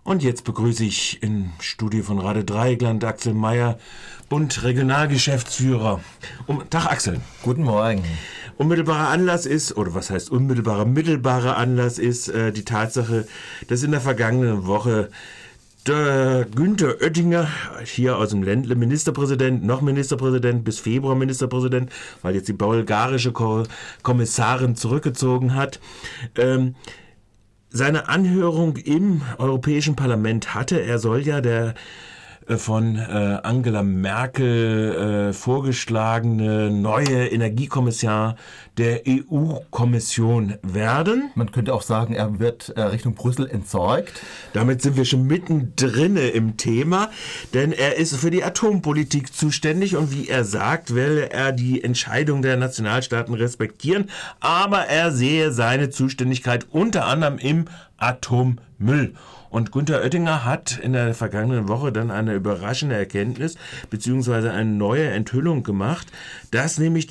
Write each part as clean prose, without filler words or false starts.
Und jetzt begrüße ich im Studio von Radio Dreieckland Axel Meyer, Bund Regionalgeschäftsführer. Tag Axel. Guten Morgen. Unmittelbarer Anlass ist, oder was heißt mittelbarer Anlass ist die Tatsache, dass in der vergangenen Woche der Günther Oettinger, hier aus dem Ländle, noch Ministerpräsident, bis Februar Ministerpräsident, weil jetzt die bulgarische Kommissarin zurückgezogen hat, seine Anhörung im Europäischen Parlament hatte. Er soll ja der von Angela Merkel vorgeschlagene neue Energiekommissar der EU-Kommission werden. Man könnte auch sagen, er wird Richtung Brüssel entsorgt. Damit sind wir schon mittendrin im Thema, denn er ist für die Atompolitik zuständig und wie er sagt, will er die Entscheidung der Nationalstaaten respektieren, aber er sehe seine Zuständigkeit unter anderem im Atommüll. Und Günther Oettinger hat in der vergangenen Woche dann eine überraschende Erkenntnis bzw. eine neue Enthüllung gemacht, dass nämlich die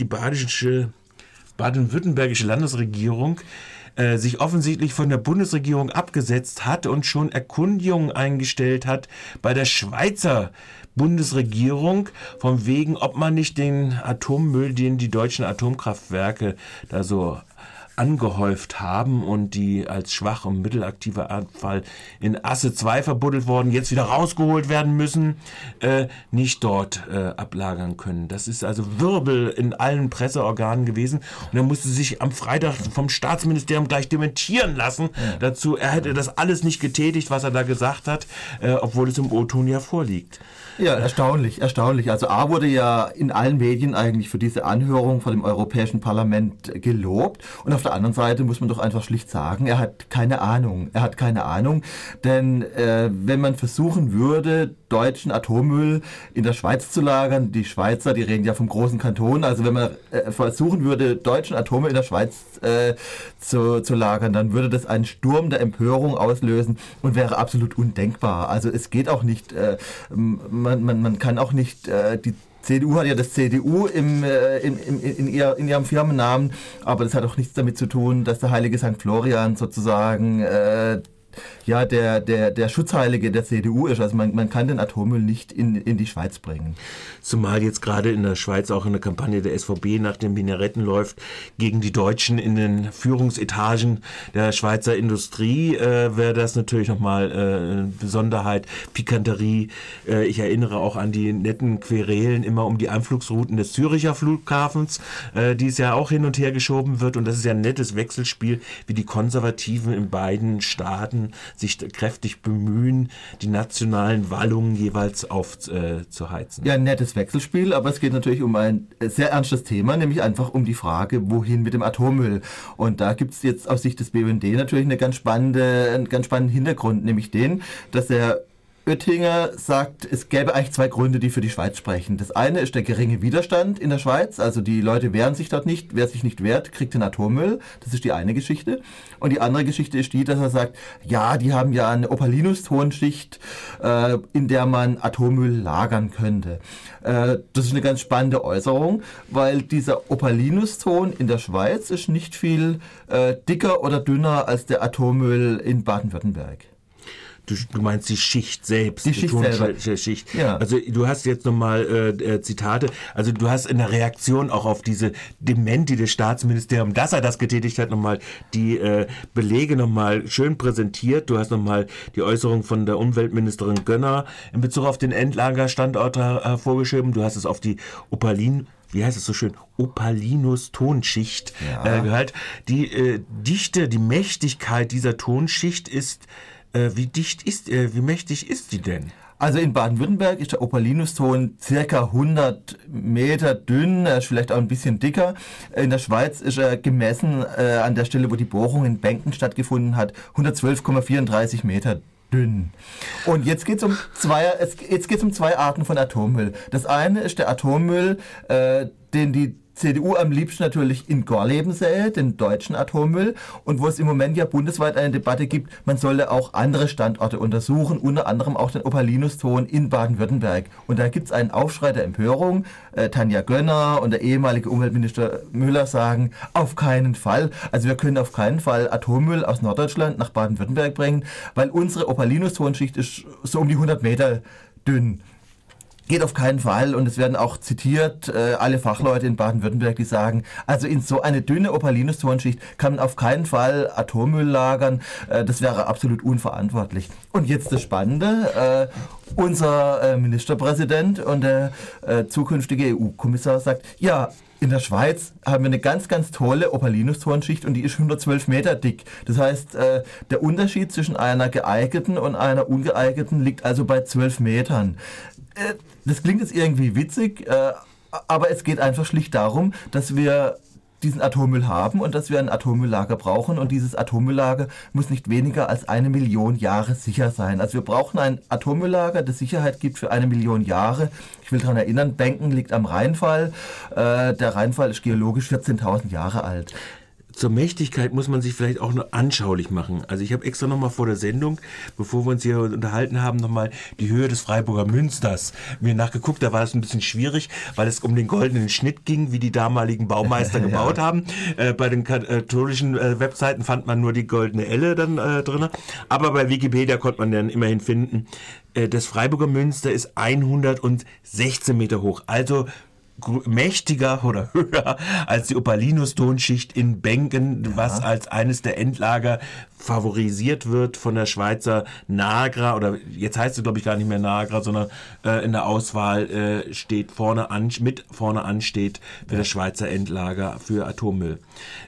baden-württembergische Landesregierung sich offensichtlich von der Bundesregierung abgesetzt hat und schon Erkundigungen eingestellt hat bei der Schweizer Bundesregierung, von wegen, ob man nicht den Atommüll, den die deutschen Atomkraftwerke da so angehäuft haben und die als schwach und mittelaktiver Abfall in Asse 2 verbuddelt worden, jetzt wieder rausgeholt werden müssen, nicht dort ablagern können. Das ist also Wirbel in allen Presseorganen gewesen und er musste sich am Freitag vom Staatsministerium gleich dementieren lassen dazu. Er hätte das alles nicht getätigt, was er da gesagt hat, obwohl es im O-Ton ja vorliegt. Ja, erstaunlich. Also A wurde ja in allen Medien eigentlich für diese Anhörung vor dem Europäischen Parlament gelobt und auf der anderen Seite muss man doch einfach schlicht sagen, er hat keine Ahnung, denn wenn man versuchen würde, deutschen Atommüll in der Schweiz zu lagern, die Schweizer, die reden ja vom großen Kanton, also wenn man versuchen würde, deutschen Atommüll in der Schweiz zu lagern, dann würde das einen Sturm der Empörung auslösen und wäre absolut undenkbar. Also es geht auch nicht, man kann auch nicht, die CDU hat ja das CDU in ihrem Firmennamen, aber das hat auch nichts damit zu tun, dass der heilige St. Florian sozusagen der Schutzheilige der CDU ist. Also man kann den Atommüll nicht in die Schweiz bringen. Zumal jetzt gerade in der Schweiz auch eine Kampagne der SVB nach den Minaretten läuft gegen die Deutschen in den Führungsetagen der Schweizer Industrie, wäre das natürlich nochmal eine Besonderheit, Pikanterie. Ich erinnere auch an die netten Querelen immer um die Anflugsrouten des Züricher Flughafens, die es ja auch hin und her geschoben wird. Und das ist ja ein nettes Wechselspiel, wie die Konservativen in beiden Staaten sich kräftig bemühen, die nationalen Wallungen jeweils aufzuheizen. Ja, ein nettes Wechselspiel, aber es geht natürlich um ein sehr ernstes Thema, nämlich einfach um die Frage, wohin mit dem Atommüll. Und da gibt es jetzt aus Sicht des BUND natürlich einen ganz spannenden Hintergrund, nämlich den, dass der Oettinger sagt, es gäbe eigentlich zwei Gründe, die für die Schweiz sprechen. Das eine ist der geringe Widerstand in der Schweiz, also die Leute wehren sich dort nicht, wer sich nicht wehrt, kriegt den Atommüll. Das ist die eine Geschichte. Und die andere Geschichte ist die, dass er sagt, ja, die haben ja eine Opalinus-Tonschicht, in der man Atommüll lagern könnte. Das ist eine ganz spannende Äußerung, weil dieser Opalinus-Ton in der Schweiz ist nicht viel dicker oder dünner als der Atommüll in Baden-Württemberg. Du meinst die Schicht selbst. Die Schicht selber. Schicht. Ja. Also du hast jetzt nochmal Zitate, also du hast in der Reaktion auch auf diese Dementi des Staatsministeriums, dass er das getätigt hat, nochmal die Belege nochmal schön präsentiert. Du hast nochmal die Äußerung von der Umweltministerin Gönner in Bezug auf den Endlagerstandort hervorgeschrieben. Du hast es auf die Opalinus-Tonschicht gehört. Die Dichte, die Mächtigkeit dieser Tonschicht ist wie mächtig ist die denn? Also in Baden-Württemberg ist der Opalinus-Ton circa 100 Meter dünn, er ist vielleicht auch ein bisschen dicker. In der Schweiz ist er gemessen an der Stelle, wo die Bohrung in Benken stattgefunden hat, 112,34 Meter dünn. Und jetzt geht's um zwei Arten von Atommüll. Das eine ist der Atommüll, den die CDU am liebsten natürlich in Gorleben sähe, den deutschen Atommüll, und wo es im Moment ja bundesweit eine Debatte gibt, man solle auch andere Standorte untersuchen, unter anderem auch den Opalinuston in Baden-Württemberg. Und da gibt es einen Aufschrei der Empörung. Tanja Gönner und der ehemalige Umweltminister Müller sagen, auf keinen Fall. Also wir können auf keinen Fall Atommüll aus Norddeutschland nach Baden-Württemberg bringen, weil unsere Opalinustonschicht ist so um die 100 Meter dünn. Geht auf keinen Fall, und es werden auch zitiert, alle Fachleute in Baden-Württemberg, die sagen, also in so eine dünne Opalinustonschicht kann man auf keinen Fall Atommüll lagern, das wäre absolut unverantwortlich. Und jetzt das Spannende, unser Ministerpräsident und der zukünftige EU-Kommissar sagt, ja, in der Schweiz haben wir eine ganz, ganz tolle Opalinustonschicht und die ist 112 Meter dick. Das heißt, der Unterschied zwischen einer geeigneten und einer ungeeigneten liegt also bei 12 Metern. Das klingt jetzt irgendwie witzig, aber es geht einfach schlicht darum, dass wir diesen Atommüll haben und dass wir ein Atommülllager brauchen, und dieses Atommülllager muss nicht weniger als 1 Million Jahre sicher sein. Also wir brauchen ein Atommülllager, das Sicherheit gibt für 1 Million Jahre. Ich will daran erinnern, Benken liegt am Rheinfall. Der Rheinfall ist geologisch 14.000 Jahre alt. Zur Mächtigkeit muss man sich vielleicht auch nur anschaulich machen. Also ich habe extra nochmal vor der Sendung, bevor wir uns hier unterhalten haben, nochmal die Höhe des Freiburger Münsters mir nachgeguckt. Da war es ein bisschen schwierig, weil es um den goldenen Schnitt ging, wie die damaligen Baumeister gebaut haben. Bei den katholischen Webseiten fand man nur die goldene Elle dann drin. Aber bei Wikipedia konnte man dann immerhin finden, das Freiburger Münster ist 116 Meter hoch. Also mächtiger oder höher als die Opalinustonschicht in Benken, was als eines der Endlager favorisiert wird von der Schweizer NAGRA, oder jetzt heißt es glaube ich gar nicht mehr NAGRA, sondern in der Auswahl steht vorne an steht für das Schweizer Endlager für Atommüll.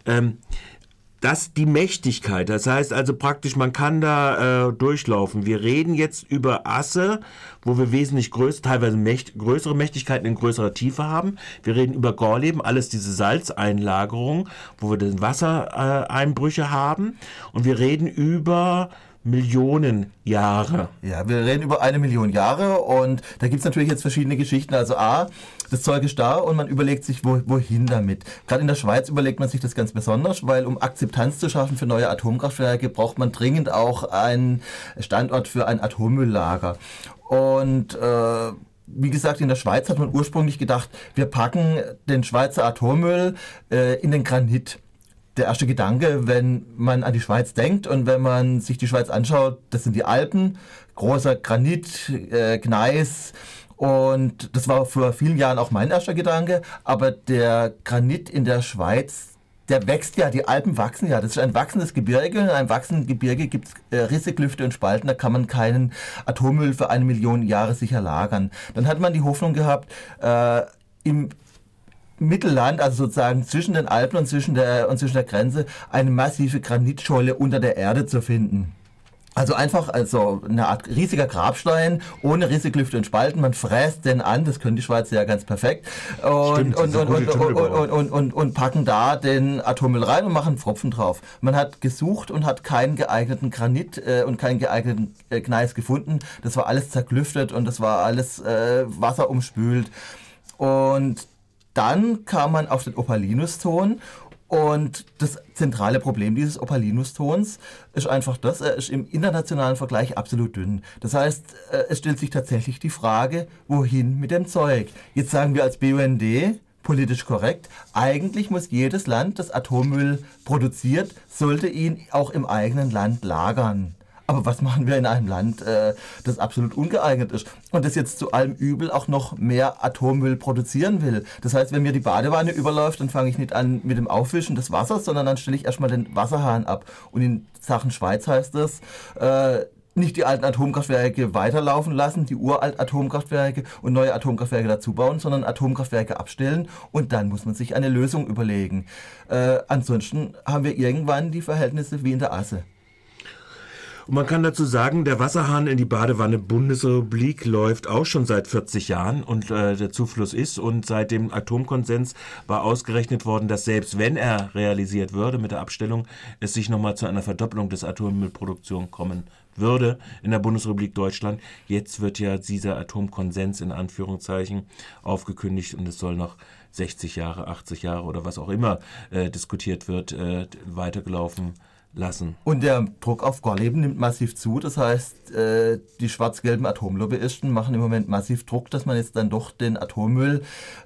Das die Mächtigkeit, das heißt also praktisch, man kann da durchlaufen. Wir reden jetzt über Asse, wo wir wesentlich teilweise größere Mächtigkeiten in größerer Tiefe haben. Wir reden über Gorleben, alles diese Salzeinlagerung, wo wir den Wassereinbrüche haben. Und wir reden über Millionen Jahre. Ja, wir reden über 1 Million Jahre, und da gibt es natürlich jetzt verschiedene Geschichten. Also das Zeug ist da und man überlegt sich, wohin damit. Gerade in der Schweiz überlegt man sich das ganz besonders, weil um Akzeptanz zu schaffen für neue Atomkraftwerke, braucht man dringend auch einen Standort für ein Atommülllager. Und wie gesagt, in der Schweiz hat man ursprünglich gedacht, wir packen den Schweizer Atommüll in den Granit. Der erste Gedanke, wenn man an die Schweiz denkt und wenn man sich die Schweiz anschaut, das sind die Alpen, großer Granit, Gneis, und das war vor vielen Jahren auch mein erster Gedanke, aber der Granit in der Schweiz, der wächst ja, die Alpen wachsen ja, das ist ein wachsendes Gebirge, in einem wachsenden Gebirge gibt es Risse, Klüfte und Spalten, da kann man keinen Atommüll für 1 Million Jahre sicher lagern. Dann hat man die Hoffnung gehabt, im Mittelland, also sozusagen zwischen den Alpen und zwischen der Grenze, eine massive Granitscholle unter der Erde zu finden. Also einfach eine Art riesiger Grabstein, ohne Risse, Klüfte und Spalten. Man fräst den an, das können die Schweizer ja ganz perfekt. Und packen da den Atommüll rein und machen Pfropfen drauf. Man hat gesucht und hat keinen geeigneten Granit und keinen geeigneten Gneis gefunden. Das war alles zerklüftet und das war alles wasserumspült. Und dann kam man auf den Opalinuston, und das zentrale Problem dieses Opalinustons ist einfach das, er ist im internationalen Vergleich absolut dünn. Das heißt, es stellt sich tatsächlich die Frage, wohin mit dem Zeug? Jetzt sagen wir als BUND, politisch korrekt, eigentlich muss jedes Land, das Atommüll produziert, sollte ihn auch im eigenen Land lagern. Aber was machen wir in einem Land, das absolut ungeeignet ist und das jetzt zu allem Übel auch noch mehr Atommüll produzieren will? Das heißt, wenn mir die Badewanne überläuft, dann fange ich nicht an mit dem Aufwischen des Wassers, sondern dann stelle ich erstmal den Wasserhahn ab. Und in Sachen Schweiz heißt das, nicht die alten Atomkraftwerke weiterlaufen lassen, die uralten Atomkraftwerke und neue Atomkraftwerke dazu bauen, sondern Atomkraftwerke abstellen, und dann muss man sich eine Lösung überlegen. Ansonsten haben wir irgendwann die Verhältnisse wie in der Asse. Und man kann dazu sagen, der Wasserhahn in die Badewanne Bundesrepublik läuft auch schon seit 40 Jahren und der Zufluss ist, und seit dem Atomkonsens war ausgerechnet worden, dass selbst wenn er realisiert würde mit der Abstellung, es sich nochmal zu einer Verdopplung des Atommüllproduktion kommen würde in der Bundesrepublik Deutschland. Jetzt wird ja dieser Atomkonsens in Anführungszeichen aufgekündigt und es soll noch 60 Jahre, 80 Jahre oder was auch immer diskutiert wird, weitergelaufen lassen. Und der Druck auf Gorleben nimmt massiv zu. Das heißt, die schwarz-gelben Atomlobbyisten machen im Moment massiv Druck, dass man jetzt dann doch den Atommüll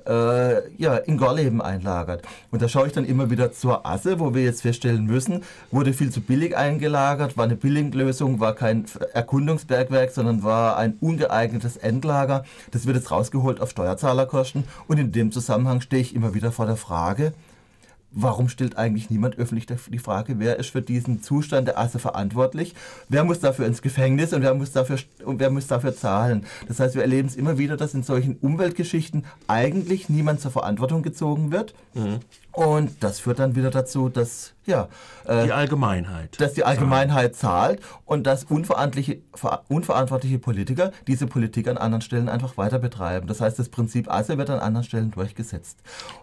in Gorleben einlagert. Und da schaue ich dann immer wieder zur Asse, wo wir jetzt feststellen müssen, wurde viel zu billig eingelagert, war eine Billiglösung, war kein Erkundungsbergwerk, sondern war ein ungeeignetes Endlager. Das wird jetzt rausgeholt auf Steuerzahlerkosten. Und in dem Zusammenhang stehe ich immer wieder vor der Frage, warum stellt eigentlich niemand öffentlich die Frage, wer ist für diesen Zustand der Asse verantwortlich? Wer muss dafür ins Gefängnis und wer muss dafür zahlen? Das heißt, wir erleben es immer wieder, dass in solchen Umweltgeschichten eigentlich niemand zur Verantwortung gezogen wird. Mhm. Und das führt dann wieder dazu, dass die Allgemeinheit zahlt und dass unverantwortliche Politiker diese Politik an anderen Stellen einfach weiter betreiben. Das heißt, das Prinzip Asse wird an anderen Stellen durchgesetzt.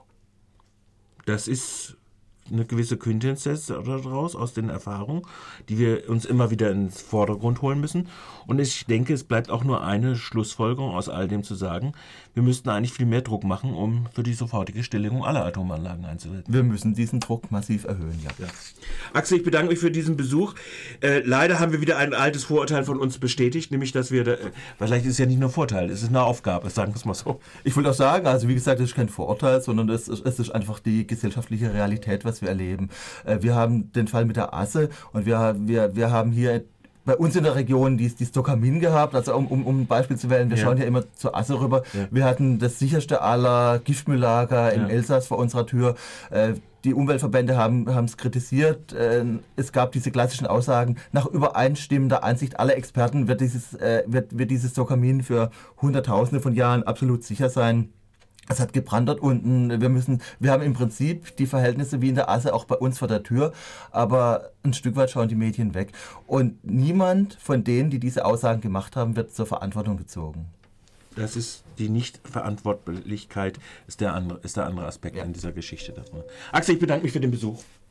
Das ist eine gewisse Quintessenz daraus, aus den Erfahrungen, die wir uns immer wieder ins Vordergrund holen müssen. Und ich denke, es bleibt auch nur eine Schlussfolgerung aus all dem zu sagen, wir müssten eigentlich viel mehr Druck machen, um für die sofortige Stilllegung aller Atomanlagen einzusetzen. Wir müssen diesen Druck massiv erhöhen, ja. Axel, ich bedanke mich für diesen Besuch. Leider haben wir wieder ein altes Vorurteil von uns bestätigt, nämlich, dass wir, vielleicht ist es ja nicht nur Vorteil, es ist eine Aufgabe, sagen wir es mal so. Ich wollte auch sagen, also wie gesagt, das ist kein Vorurteil, sondern es ist einfach die gesellschaftliche Realität, was wir erleben. Wir haben den Fall mit der Asse und wir haben hier bei uns in der Region die Stockamin gehabt, also um ein Beispiel zu wählen, wir schauen ja immer zur Asse rüber. Ja. Wir hatten das sicherste aller Giftmülllager im Elsass vor unserer Tür. Die Umweltverbände haben es kritisiert. Es gab diese klassischen Aussagen, nach übereinstimmender Ansicht aller Experten wird dieses Stockamin für Hunderttausende von Jahren absolut sicher sein. Es hat gebrannt dort unten. Wir haben im Prinzip die Verhältnisse wie in der Asse auch bei uns vor der Tür, aber ein Stück weit schauen die Medien weg. Und niemand von denen, die diese Aussagen gemacht haben, wird zur Verantwortung gezogen. Das ist die Nichtverantwortlichkeit, ist der andere Aspekt in dieser Geschichte. Axel, ich bedanke mich für den Besuch.